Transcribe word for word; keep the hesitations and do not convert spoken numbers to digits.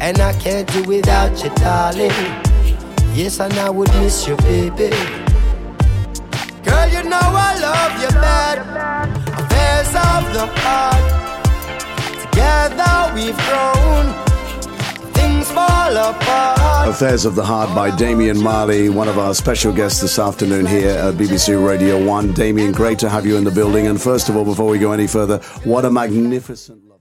and I can't do without you, darling. Yes, and I would miss you, baby. Girl, you know I love you bad. Affairs of the heart. Together we've grown. Things fall apart. Affairs of the Heart by Damian Marley, one of our special guests this afternoon here at B B C Radio one. Damian, great to have you in the building. And first of all, before we go any further, what a magnificent...